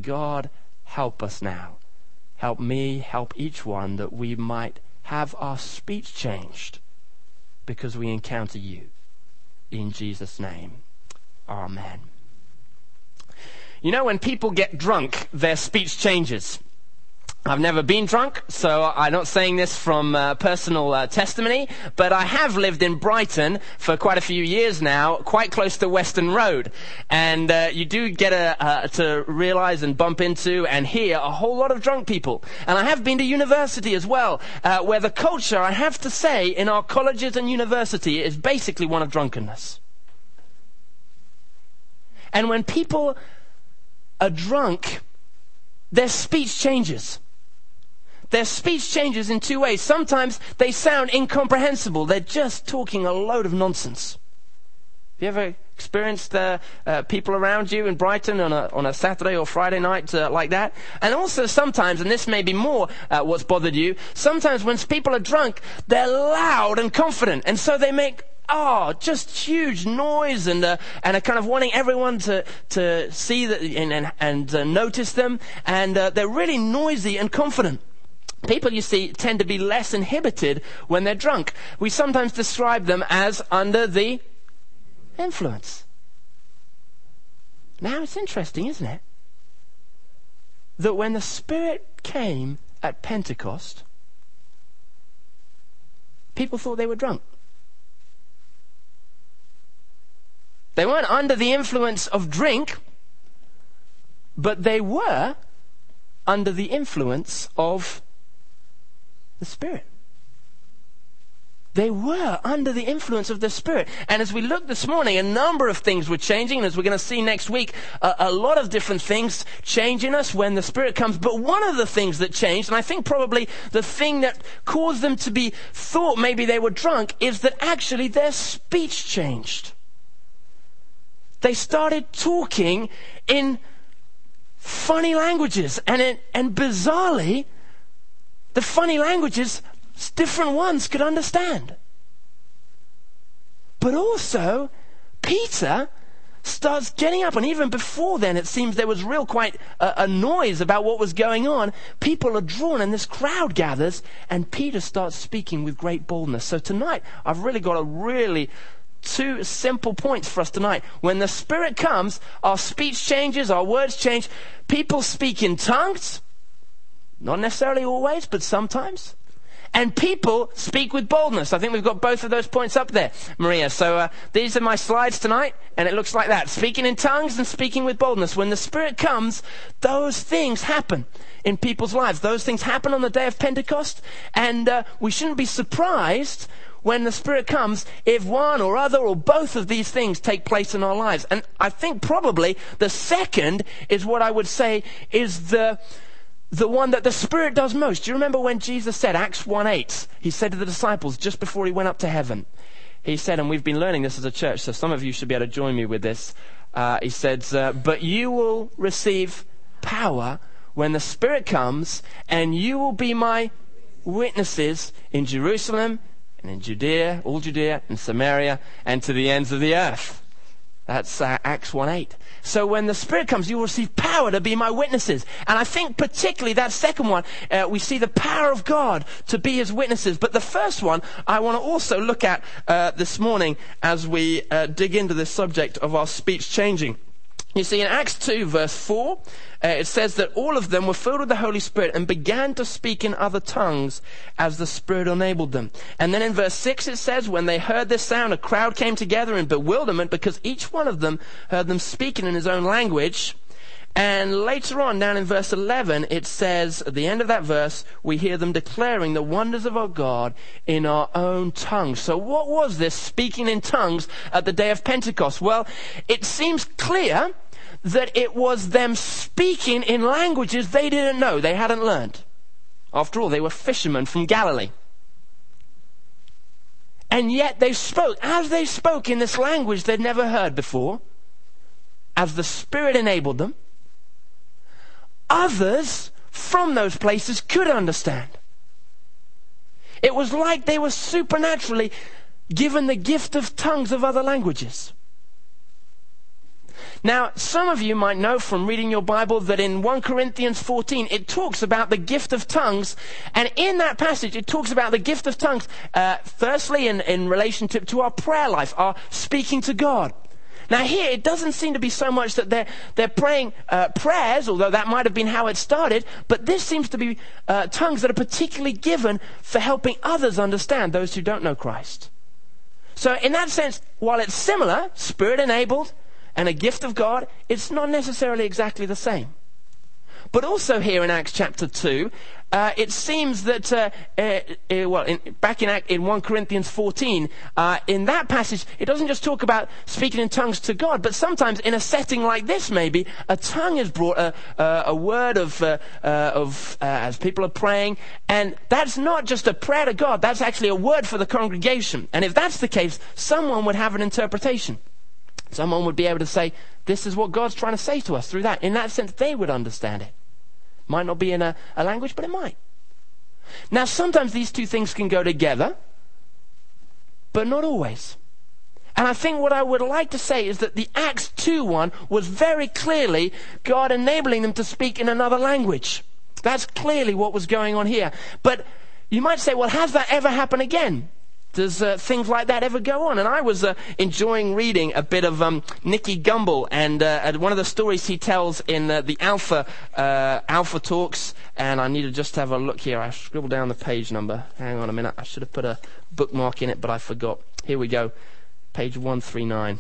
God, help us now. Help me, help each one, that we might have our speech changed because we encounter you. In Jesus' name, amen. You know, when people get drunk, their speech changes. I've never been drunk, so I'm not saying this from personal testimony, but I have lived in Brighton for quite a few years now, quite close to Western Road. And you do get to realize and bump into and hear a whole lot of drunk people. And I have been to university as well, where the culture, I have to say, in our colleges and university is basically one of drunkenness. And when people are drunk, their speech changes. Their speech changes in two ways. Sometimes they sound incomprehensible. They're just talking a load of nonsense. Have you ever experienced people around you in Brighton on a Saturday or Friday night like that? And also sometimes, and this may be more what's bothered you, sometimes when people are drunk, they're loud and confident. And so they make just huge noise and are kind of wanting everyone to see that and notice them. And they're really noisy and confident. People, you see, tend to be less inhibited when they're drunk. We sometimes describe them as under the influence. Now, it's interesting, isn't it? That when the Spirit came at Pentecost, people thought they were drunk. They weren't under the influence of drink, but they were under the influence of the Spirit. They were under the influence of the Spirit. And as we look this morning, a number of things were changing. And as we're going to see next week, a lot of different things change in us when the Spirit comes. But one of the things that changed, and I think probably the thing that caused them to be thought maybe they were drunk, is that actually their speech changed. They started talking in funny languages. And bizarrely, the funny languages, different ones could understand. But also, Peter starts getting up, and even before then, it seems there was quite a noise about what was going on. People are drawn, and this crowd gathers, and Peter starts speaking with great boldness. So tonight, I've really got two simple points for us tonight. When the Spirit comes, our speech changes, our words change. People speak in tongues. Not necessarily always, but sometimes. And people speak with boldness. I think we've got both of those points up there, Maria. So these are my slides tonight, and it looks like that. Speaking in tongues and speaking with boldness. When the Spirit comes, those things happen in people's lives. Those things happen on the day of Pentecost, and we shouldn't be surprised when the Spirit comes if one or other or both of these things take place in our lives. And I think probably the second is what I would say is the one that the Spirit does most. Do you remember when Jesus said, Acts 1:8, he said to the disciples just before he went up to heaven, he said, and we've been learning this as a church, so some of you should be able to join me with this. He said, but you will receive power when the Spirit comes, and you will be my witnesses in Jerusalem and in Judea, all Judea and Samaria, and to the ends of the earth. That's Acts 1:8. So when the Spirit comes, you will receive power to be my witnesses. And I think particularly that second one, we see the power of God to be his witnesses. But the first one, I want to also look at this morning as we dig into this subject of our speech changing. You see, in Acts 2, verse 4, it says that all of them were filled with the Holy Spirit and began to speak in other tongues as the Spirit enabled them. And then in verse 6 it says, when they heard this sound, a crowd came together in bewilderment because each one of them heard them speaking in his own language. And later on, down in verse 11, it says, at the end of that verse, we hear them declaring the wonders of our God in our own tongues. So what was this speaking in tongues at the day of Pentecost? Well, it seems clear that it was them speaking in languages they didn't know, they hadn't learned. After all, they were fishermen from Galilee. And yet they spoke, as they spoke in this language they'd never heard before, as the Spirit enabled them, others from those places could understand. It was like they were supernaturally given the gift of tongues of other languages. Now, some of you might know from reading your Bible that in 1 Corinthians 14, it talks about the gift of tongues. And in that passage, it talks about the gift of tongues, firstly in relationship to our prayer life, our speaking to God. Now here, it doesn't seem to be so much that they're praying prayers, although that might have been how it started, but this seems to be tongues that are particularly given for helping others understand, those who don't know Christ. So in that sense, while it's similar, Spirit-enabled, and a gift of God, it's not necessarily exactly the same. But also here in Acts chapter 2, it seems that, back in 1 Corinthians 14, in that passage, it doesn't just talk about speaking in tongues to God, but sometimes in a setting like this maybe, a tongue is brought, a word of as people are praying, and that's not just a prayer to God, that's actually a word for the congregation. And if that's the case, someone would have an interpretation. Someone would be able to say, this is what God's trying to say to us through that. In that sense, they would understand it. Might not be in a language, but it might. Now, sometimes these two things can go together, but not always. And I think what I would like to say is that the Acts 2 one was very clearly God enabling them to speak in another language. That's clearly what was going on here. But you might say, well, has that ever happened again? Does things like that ever go on? And I was enjoying reading a bit of Nicky Gumbel, and one of the stories he tells in the Alpha Talks, and I need to just have a look here. I scribbled down the page number. Hang on a minute. I should have put a bookmark in it, but I forgot. Here we go. Page 139.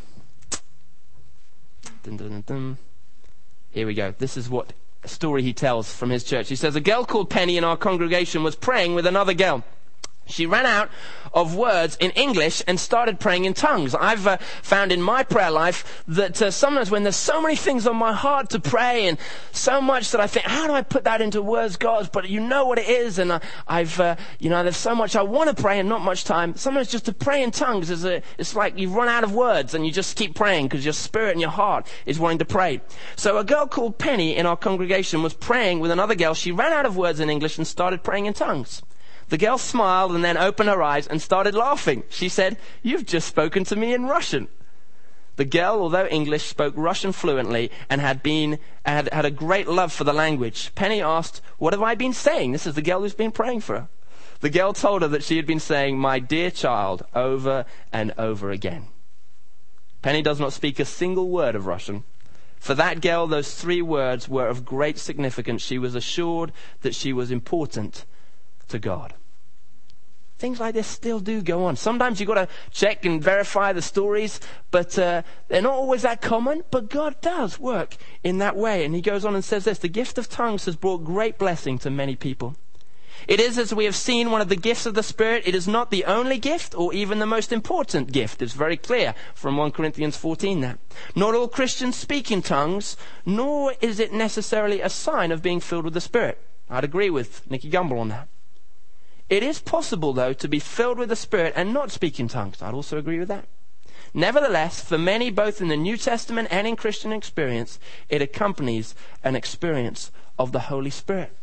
Dun, dun, dun, dun. Here we go. This is what a story he tells from his church. He says, a girl called Penny in our congregation was praying with another girl. She ran out of words in English and started praying in tongues. I've found in my prayer life that sometimes when there's so many things on my heart to pray and so much that I think, how do I put that into words, God? But you know what it is, and there's so much I want to pray and not much time. Sometimes just to pray in tongues it's like you've run out of words and you just keep praying because your spirit and your heart is wanting to pray. So a girl called Penny in our congregation was praying with another girl. She ran out of words in English and started praying in tongues. The girl smiled and then opened her eyes and started laughing. She said, "You've just spoken to me in Russian." The girl, although English, spoke Russian fluently and had a great love for the language. Penny asked, "What have I been saying?" This is the girl who's been praying for her. The girl told her that she had been saying, "My dear child," over and over again. Penny does not speak a single word of Russian. For that girl, those 3 words were of great significance. She was assured that she was important to God. Things like this still do go on. Sometimes you've got to check and verify the stories, but they're not always that common. But God does work in that way. And he goes on and says this, the gift of tongues has brought great blessing to many people. It is, as we have seen, one of the gifts of the Spirit. It is not the only gift or even the most important gift. It's very clear from 1 Corinthians 14 that. Not all Christians speak in tongues, nor is it necessarily a sign of being filled with the Spirit. I'd agree with Nicky Gumbel on that. It is possible, though, to be filled with the Spirit and not speak in tongues. I'd also agree with that. Nevertheless, for many, both in the New Testament and in Christian experience, it accompanies an experience of the Holy Spirit.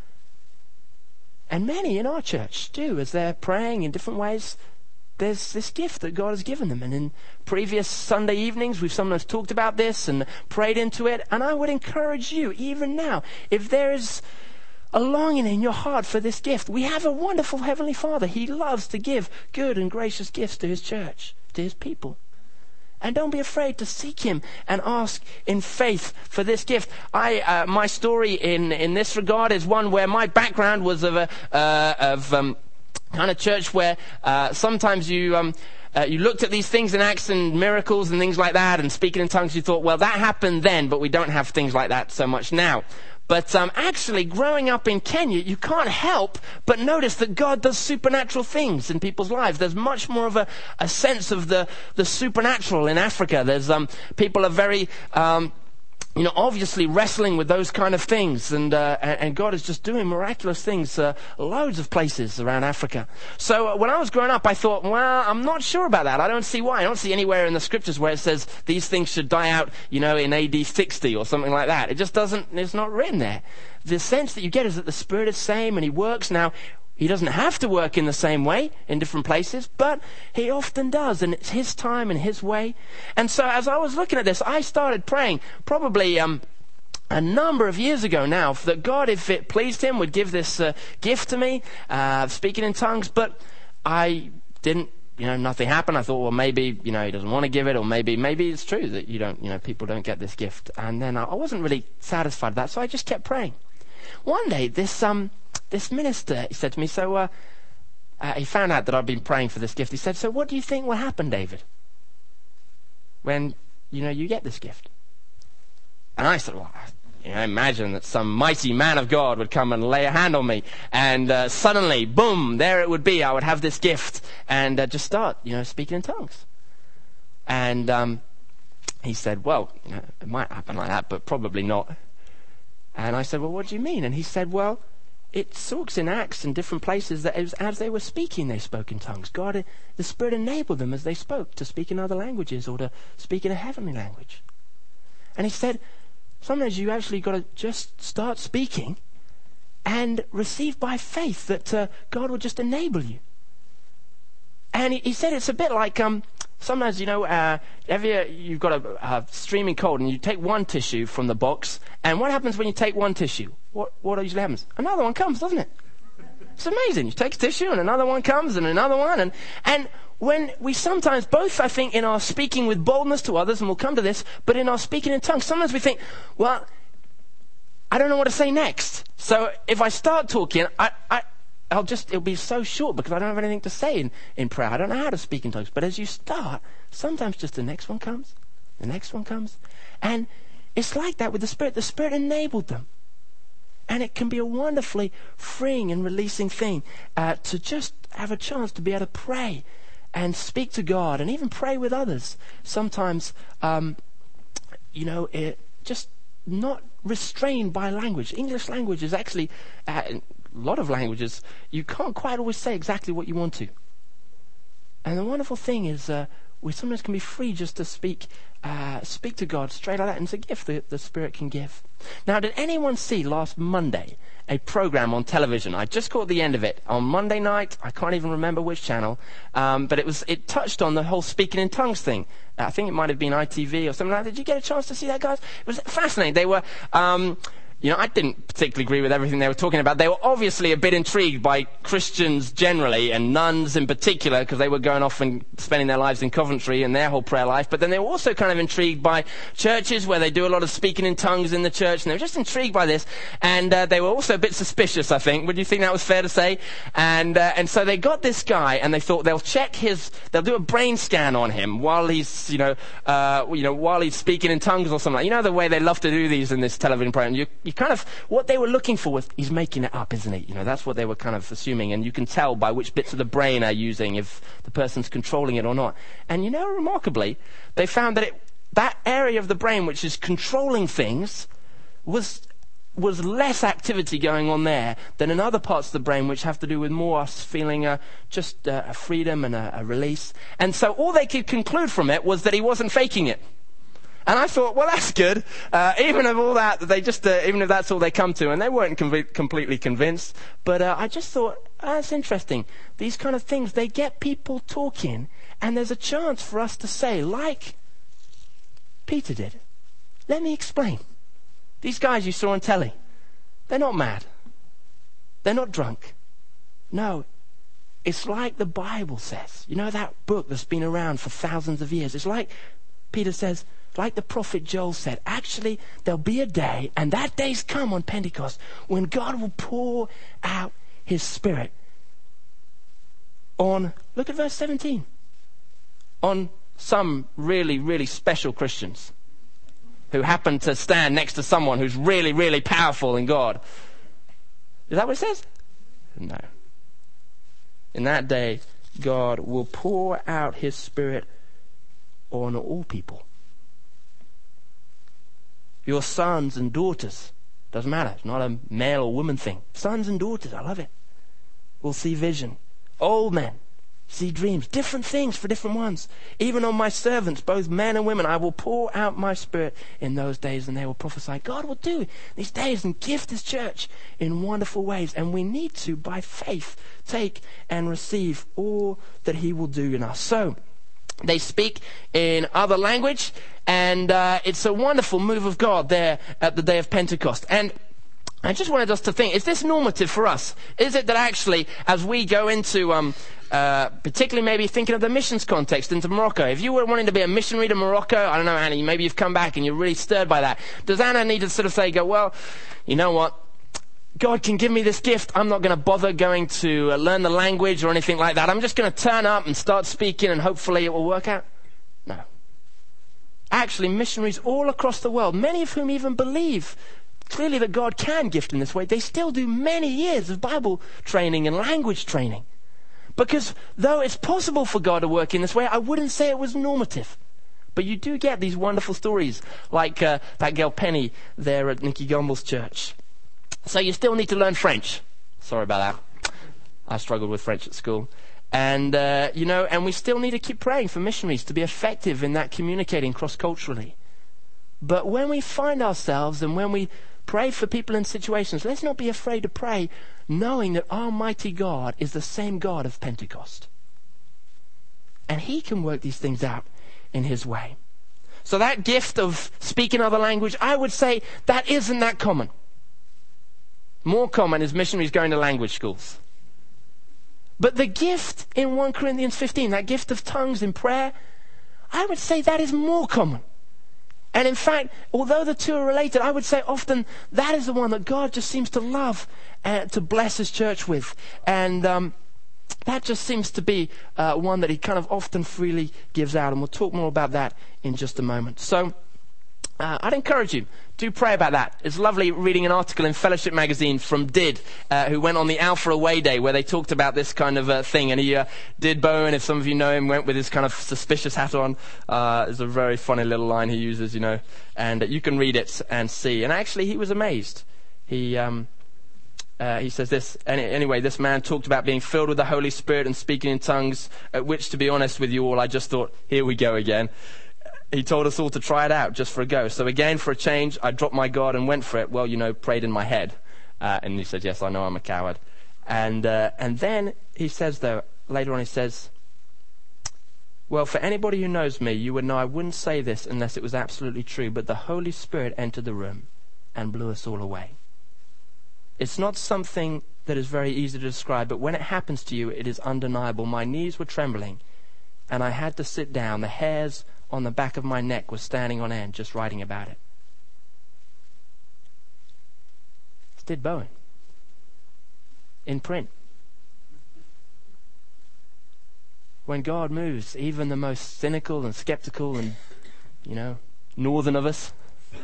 And many in our church do, as they're praying in different ways. There's this gift that God has given them. And in previous Sunday evenings, we've sometimes talked about this and prayed into it. And I would encourage you, even now, if there is a longing in your heart for this gift. We have a wonderful Heavenly Father. He loves to give good and gracious gifts to his church, to his people. And don't be afraid to seek him and ask in faith for this gift. My story in this regard is one where my background was of kind of church where sometimes you looked at these things in Acts and miracles and things like that, and speaking in tongues, you thought, well, that happened then, but we don't have things like that so much now. But actually, growing up in Kenya, you can't help but notice that God does supernatural things in people's lives. There's much more of a sense of the supernatural in Africa. There's people are very obviously wrestling with those kind of things, and God is just doing miraculous things loads of places around Africa. So when I was growing up, I thought, well, I'm not sure about that. I don't see why. I don't see anywhere in the scriptures where it says these things should die out, in AD 60 or something like that. It just doesn't, it's not written there. The sense that you get is that the Spirit is same and he works. Now, He doesn't have to work in the same way in different places, but he often does, and it's his time and his way. And so as I was looking at this, I started praying, probably a number of years ago now, that God, if it pleased him, would give this gift to me, speaking in tongues. But I didn't, nothing happened. I thought, well, maybe, he doesn't want to give it, or maybe it's true that people don't get this gift. And then I wasn't really satisfied with that, so I just kept praying. One day, this minister, he said to me, he found out that I'd been praying for this gift. He said, so what do you think will happen, David, when, you get this gift? And I said, well, imagine that some mighty man of God would come and lay a hand on me, and suddenly, boom, there it would be. I would have this gift and just start, speaking in tongues. And he said, well, it might happen like that, but probably not. And I said, well, what do you mean? And he said, well, it talks in Acts and different places that as they were speaking, they spoke in tongues. God, the Spirit enabled them as they spoke to speak in other languages or to speak in a heavenly language. And he said, sometimes you actually got to just start speaking and receive by faith that God will just enable you. And he said it's a bit like sometimes, you've got a streaming cold and you take one tissue from the box, and what happens when you take one tissue? What usually happens? Another one comes, doesn't it? It's amazing. You take a tissue and another one comes and another one. And when we sometimes, both I think in our speaking with boldness to others, and we'll come to this, but in our speaking in tongues, sometimes we think, well, I don't know what to say next. So if I start talking, it'll be so short because I don't have anything to say in prayer. I don't know how to speak in tongues. But as you start, sometimes just the next one comes, the next one comes. And it's like that with the Spirit. The Spirit enabled them. And it can be a wonderfully freeing and releasing thing to just have a chance to be able to pray and speak to God and even pray with others. Sometimes, it just not restrained by language. English language is actually, a lot of languages, you can't quite always say exactly what you want to. And the wonderful thing is we sometimes can be free just to speak to God straight like that. And it's a gift that the Spirit can give. Now, did anyone see last Monday a program on television? I just caught the end of it. On Monday night, I can't even remember which channel, but it touched on the whole speaking in tongues thing. I think it might have been ITV or something like that. Did you get a chance to see that, guys? It was fascinating. They were... I didn't particularly agree with everything they were talking about. They were obviously a bit intrigued by Christians generally and nuns in particular, because they were going off and spending their lives in Coventry and their whole prayer life. But then they were also kind of intrigued by churches where they do a lot of speaking in tongues in the church, and they were just intrigued by this. And they were also a bit suspicious, I think. Would you think that was fair to say? And so they got this guy, and they thought they'll do a brain scan on him while he's, while he's speaking in tongues or something. The way they love to do these in this television program. You kind of, what they were looking for was, he's making it up, isn't he? That's what they were kind of assuming, and you can tell by which bits of the brain are using if the person's controlling it or not. And remarkably, they found that that area of the brain which is controlling things was less activity going on there than in other parts of the brain which have to do with more us feeling just a freedom and a release. And so all they could conclude from it was that he wasn't faking it. And I thought, well, that's good. Even of all that, they just, even if that's all they come to, and they weren't completely convinced. But I just thought, that's interesting. These kind of things, they get people talking, and there's a chance for us to say, like Peter did, let me explain. These guys you saw on telly, they're not mad. They're not drunk. No, it's like the Bible says. That book that's been around for thousands of years. It's like Peter says, like the prophet Joel said, actually, there'll be a day, and that day's come on Pentecost, when God will pour out his Spirit on, look at verse 17, on some really, really special Christians who happen to stand next to someone who's really, really powerful in God. Is that what it says? No. In that day, God will pour out his Spirit on all people. Your sons and daughters, doesn't matter, it's not a male or woman thing. Sons and daughters, I love it, will see vision. Old men see dreams, different things for different ones. Even on my servants, both men and women, I will pour out my Spirit in those days, and they will prophesy. God will do these days and gift his church in wonderful ways. And we need to, by faith, take and receive all that he will do in us. So they speak in other language, and it's a wonderful move of God there at the day of Pentecost. And I just wanted us to think, is this normative for us? Is it that actually, as we go into, particularly maybe thinking of the missions context into Morocco, if you were wanting to be a missionary to Morocco, I don't know, Annie, maybe you've come back and you're really stirred by that. Does Anna need to sort of say, well, you know what? God can give me this gift. I'm not going to bother going to learn the language or anything like that. I'm just going to turn up and start speaking and hopefully it will work out. No. Actually, missionaries all across the world, many of whom even believe clearly that God can gift in this way, they still do many years of Bible training and language training. Because though it's possible for God to work in this way, I wouldn't say it was normative. But you do get these wonderful stories, like that girl Penny there at Nicky Gumbel's church. So you still need to learn French. Sorry about that. I struggled with French at school. And, and we still need to keep praying for missionaries to be effective in that communicating cross-culturally. But when we find ourselves and when we pray for people in situations, let's not be afraid to pray knowing that Almighty God is the same God of Pentecost. And he can work these things out in his way. So that gift of speaking other language, I would say that isn't that common. More common is missionaries going to language schools. But the gift in 1 Corinthians 15, that gift of tongues in prayer, I would say that is more common. And in fact, although the two are related, I would say often that is the one that God just seems to love to bless his church with. And that just seems to be one that he kind of often freely gives out. And we'll talk more about that in just a moment. So I'd encourage you, do pray about that. It's lovely reading an article in Fellowship magazine from Did, who went on the Alpha Away Day, where they talked about this kind of thing. And he, Did Bowen, if some of you know him, went with his kind of suspicious hat on. It's a very funny little line he uses, and you can read it and see. And actually, he was amazed. He says this, anyway, this man talked about being filled with the Holy Spirit and speaking in tongues, at which, to be honest with you all, I just thought, here we go again. He told us all to try it out just for a go. So again, for a change, I dropped my guard and went for it. Well, prayed in my head. And he said, yes, I know I'm a coward. And then he says, though, later on he says, well, for anybody who knows me, you would know I wouldn't say this unless it was absolutely true. But the Holy Spirit entered the room and blew us all away. It's not something that is very easy to describe, but when it happens to you, it is undeniable. My knees were trembling, and I had to sit down. The hairs on the back of my neck was standing on end just writing about it. It's Did Bowen. In print. When God moves, even the most cynical and skeptical and, northern of us,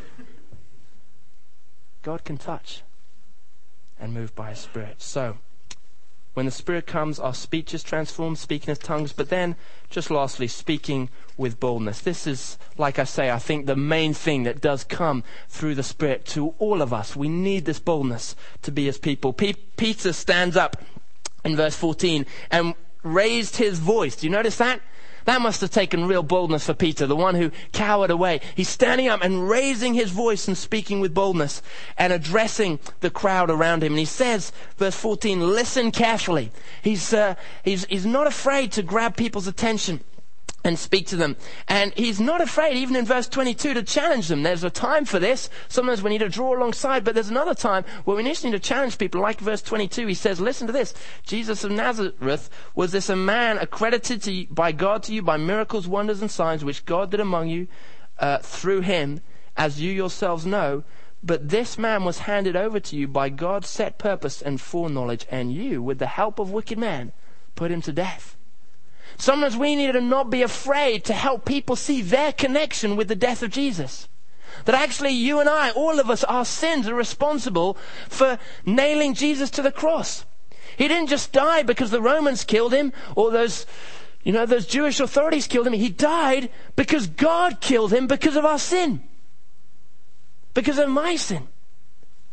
God can touch and move by his Spirit. So, when the Spirit comes, our speech is transformed, speaking in tongues, but then, just lastly, speaking with boldness. This is, like I say, I think the main thing that does come through the Spirit to all of us. We need this boldness to be his people. Peter stands up in verse 14 and raised his voice. Do you notice that? That must have taken real boldness for Peter, the one who cowered away. He's standing up and raising his voice and speaking with boldness and addressing the crowd around him. And he says, verse 14, listen carefully. He's not afraid to grab people's attention and speak to them. And he's not afraid, even in verse 22, to challenge them. There's a time for this. Sometimes we need to draw alongside, but there's another time where we just need to challenge people. Like verse 22, he says, listen to this. Jesus of Nazareth, was this a man accredited by God to you by miracles, wonders, and signs, which God did among you through him, as you yourselves know? But this man was handed over to you by God's set purpose and foreknowledge, and you, with the help of wicked men, put him to death. Sometimes we need to not be afraid to help people see their connection with the death of Jesus. That actually you and I, all of us, our sins are responsible for nailing Jesus to the cross. He didn't just die because the Romans killed him or those Jewish authorities killed him. He died because God killed him because of our sin. Because of my sin.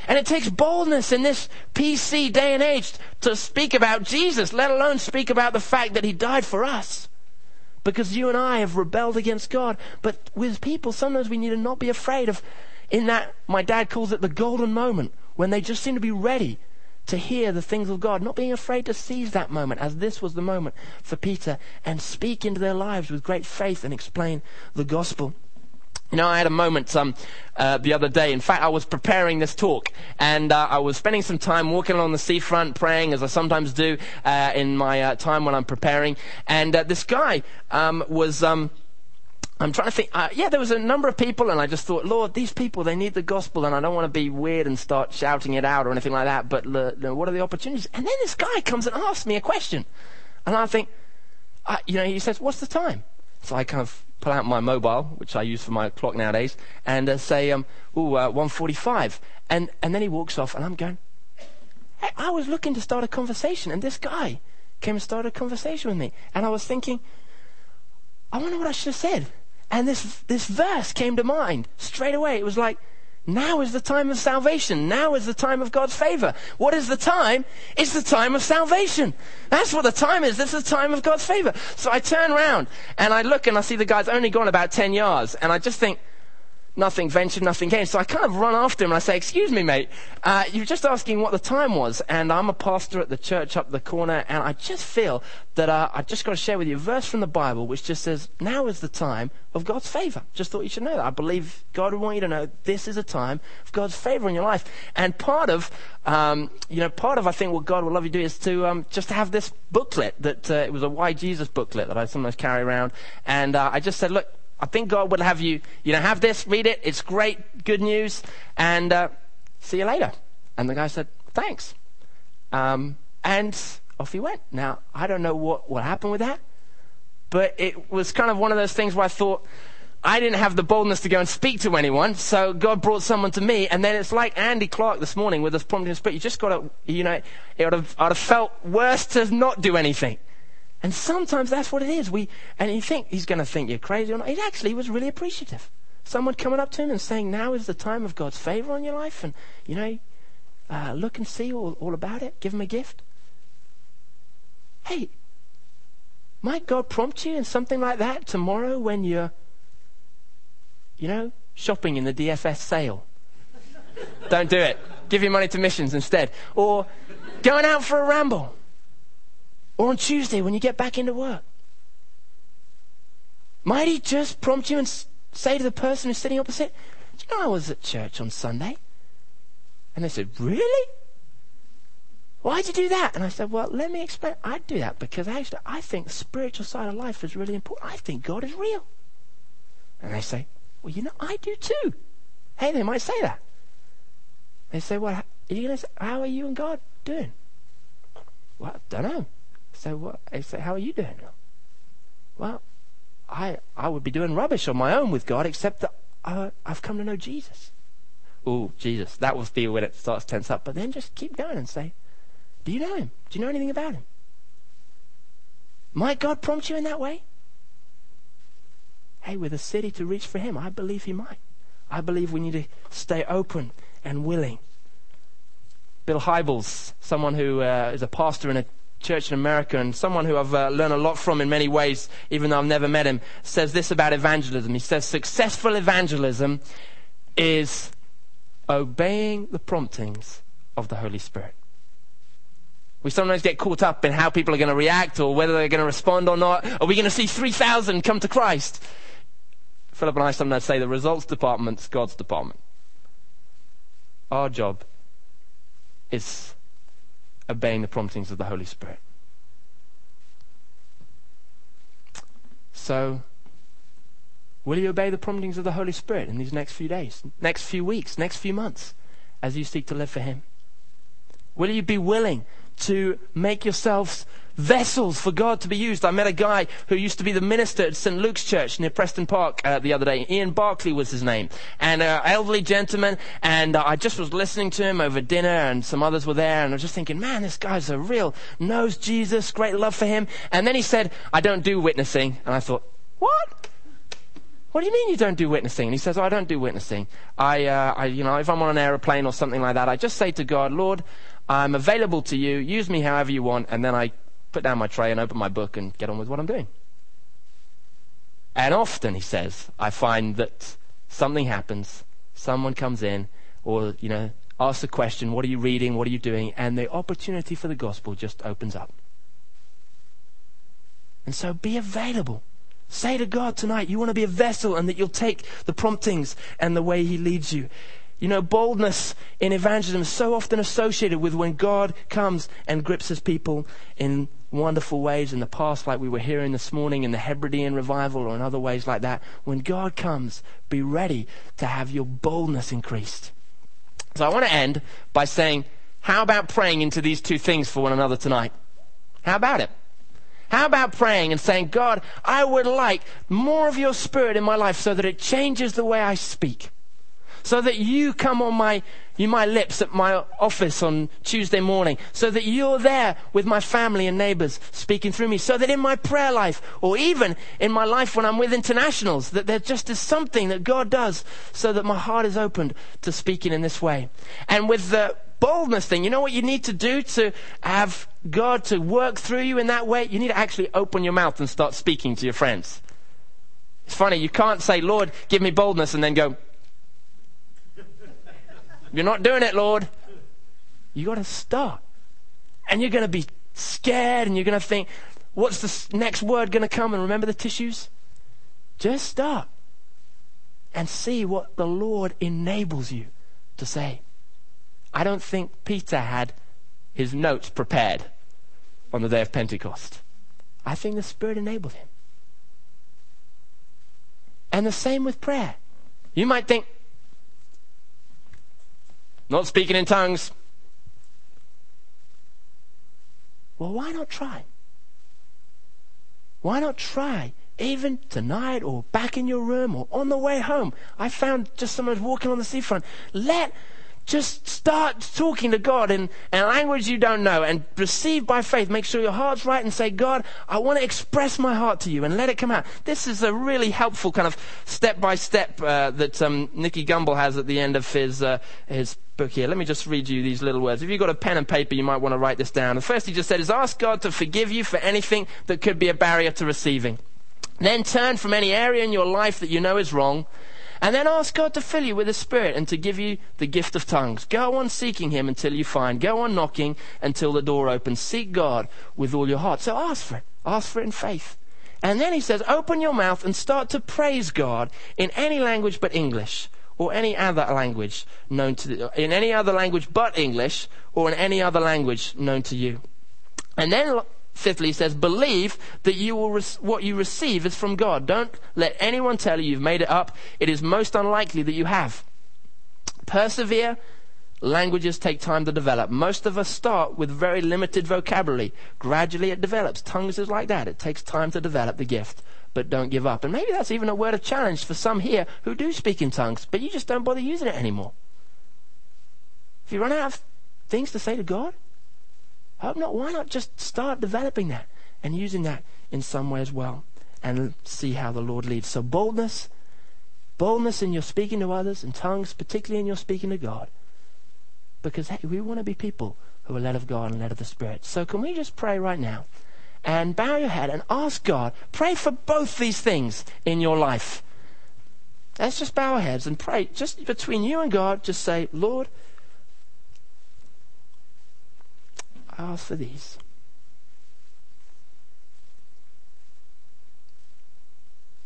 And it takes boldness in this PC day and age to speak about Jesus, let alone speak about the fact that he died for us. Because you and I have rebelled against God. But with people, sometimes we need to not be afraid of, in that, my dad calls it the golden moment, when they just seem to be ready to hear the things of God, not being afraid to seize that moment, as this was the moment for Peter, and speak into their lives with great faith and explain the gospel. You know, I had a moment the other day. In fact, I was preparing this talk, and I was spending some time walking along the seafront, praying, as I sometimes do in my time when I'm preparing. And this guy was... I'm trying to think. There was a number of people, and I just thought, Lord, these people, they need the gospel, and I don't want to be weird and start shouting it out or anything like that, but what are the opportunities? And then this guy comes and asks me a question. And I think, he says, what's the time? So I kind of pull out my mobile, which I use for my clock nowadays, and say, 1:45. And then he walks off, and I'm going, hey, I was looking to start a conversation, and this guy came and started a conversation with me. And I was thinking, I wonder what I should have said. And this verse came to mind straight away. It was like, now is the time of salvation. Now is the time of God's favor. What is the time? It's the time of salvation. That's what the time is. This is the time of God's favor. So I turn around and I look and I see the guy's only gone about 10 yards. And I just think, nothing ventured, nothing gained. So I kind of run after him and I say, excuse me, mate, you were just asking what the time was. And I'm a pastor at the church up the corner. And I just feel that I just got to share with you a verse from the Bible which just says, now is the time of God's favor. Just thought you should know that. I believe God would want you to know this is a time of God's favor in your life. And part of I think what God would love you to do is to just have this booklet that it was a Why Jesus booklet that I sometimes carry around. And I just said, look, I think God would have you, have this, read it. It's great, good news, and see you later. And the guy said, thanks. And off he went. Now, I don't know what happened with that, but it was kind of one of those things where I thought, I didn't have the boldness to go and speak to anyone, so God brought someone to me. And then it's like Andy Clark this morning with this prompting spirit. You just got to, it would have felt worse to not do anything. And sometimes that's what it is. And you think he's going to think you're crazy or not. He actually was really appreciative. Someone coming up to him and saying, now is the time of God's favor on your life. And, look and see all about it. Give him a gift. Hey, might God prompt you in something like that tomorrow when you're, shopping in the DFS sale? Don't do it. Give your money to missions instead. Or going out for a ramble. Or on Tuesday when you get back into work. Might he just prompt you and say to the person who's sitting opposite, do you know I was at church on Sunday? And they said, really? Why'd you do that? And I said, well, let me explain. I'd do that because actually I think the spiritual side of life is really important. I think God is real. And they say, well, I do too. Hey, they might say that. They say, well, how are you and God doing? Well, I don't know. So what? I say, how are you doing? Well, I would be doing rubbish on my own with God, except that I've come to know Jesus. Oh, Jesus, that will feel when it starts to tense up. But then just keep going and say, do you know him? Do you know anything about him? Might God prompt you in that way? Hey, with a city to reach for him, I believe he might. I believe we need to stay open and willing. Bill Hybels, someone who is a pastor in a church in America and someone who I've learned a lot from in many ways, even though I've never met him, says this about evangelism. He says successful evangelism is obeying the promptings of the Holy Spirit. We sometimes get caught up in how people are going to react or whether they're going to respond or not. Are we going to see 3,000 come to Christ? Philip and I sometimes say the results department's God's department. Our job is obeying the promptings of the Holy Spirit. So, will you obey the promptings of the Holy Spirit in these next few days, next few weeks, next few months, as you seek to live for him? Will you be willing to make yourselves vessels for God to be used? I met a guy who used to be the minister at St. Luke's Church near Preston Park the other day. Ian Barclay was his name. And an elderly gentleman. And I just was listening to him over dinner and some others were there. And I was just thinking, man, this guy's a real, knows Jesus, great love for him. And then he said, I don't do witnessing. And I thought, what what do you mean you don't do witnessing? And he says, I don't do witnessing. If I'm on an aeroplane or something like that, I just say to God, Lord, I'm available to you. Use me however you want. And then I put down my tray and open my book and get on with what I'm doing. And often, he says, I find that something happens. Someone comes in or, asks a question. What are you reading? What are you doing? And the opportunity for the gospel just opens up. And so be available. Say to God tonight, you want to be a vessel and that you'll take the promptings and the way he leads you. Boldness in evangelism is so often associated with when God comes and grips his people in wonderful ways in the past, like we were hearing this morning in the Hebridean revival or in other ways like that. When God comes, be ready to have your boldness increased. So I want to end by saying, how about praying into these two things for one another tonight? How about it? How about praying and saying, God, I would like more of your Spirit in my life so that it changes the way I speak. So that you come on my lips at my office on Tuesday morning. So that you're there with my family and neighbors speaking through me. So that in my prayer life, or even in my life when I'm with internationals, that there just is something that God does so that my heart is opened to speaking in this way. And with the boldness thing, you know what you need to do to have God to work through you in that way? You need to actually open your mouth and start speaking to your friends. It's funny, you can't say, Lord, give me boldness, and then go, you're not doing it, Lord. You got to start. And you're going to be scared and you're going to think, what's the next word going to come? And remember the tissues? Just start and see what the Lord enables you to say. I don't think Peter had his notes prepared on the day of Pentecost. I think the Spirit enabled him. And the same with prayer. You might think, not speaking in tongues. Well, why not try? Why not try? Even tonight or back in your room or on the way home. I found just someone walking on the seafront. Just start talking to God in a language you don't know and receive by faith. Make sure your heart's right and say, God, I want to express my heart to you and let it come out. This is a really helpful kind of step-by-step that Nicky Gumbel has at the end of his book here. Let me just read you these little words. If you've got a pen and paper, you might want to write this down. The first he just said is, ask God to forgive you for anything that could be a barrier to receiving. Then turn from any area in your life that you know is wrong. And then ask God to fill you with His Spirit and to give you the gift of tongues. Go on seeking Him until you find. Go on knocking until the door opens. Seek God with all your heart. So ask for it. Ask for it in faith. And then he says, open your mouth and start to praise God in any language but English, or any other language known to in any other language but English, or in any other language known to you. And then fifthly, he says, believe that you will what you receive is from God. Don't let anyone tell you you've made it up. It is most unlikely that you have. Persevere. Languages take time to develop. Most of us start with very limited vocabulary. Gradually it develops. Tongues is like that. It takes time to develop the gift. But don't give up. And maybe that's even a word of challenge for some here who do speak in tongues, but you just don't bother using it anymore. If you run out of things to say to God, I hope not. Why not just start developing that and using that in some way as well, and see how the Lord leads. So boldness in your speaking to others, and tongues, particularly in your speaking to God. Because hey, we want to be people who are led of God and led of the Spirit. So can we just pray right now and bow your head and ask God, pray for both these things in your life. Let's just bow our heads and pray just between you and God. Just say, Lord, I ask for these.